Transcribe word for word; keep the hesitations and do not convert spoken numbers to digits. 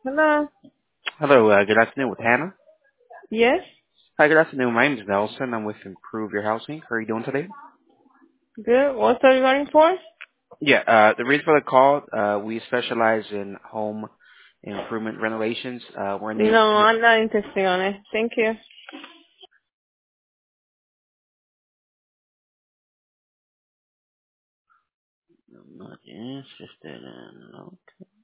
Hello. Hello, uh, good afternoon with Hannah. Yes. Hi, good afternoon. My name is Nelson. I'm with Improve Your Housing. How are you doing today? Good. What's are you running for? Yeah, uh, the reason for the call, uh, we specialize in home improvement renovations. Uh, we're in the, No, I'm not interested on it. Thank you. I'm not interested in, okay.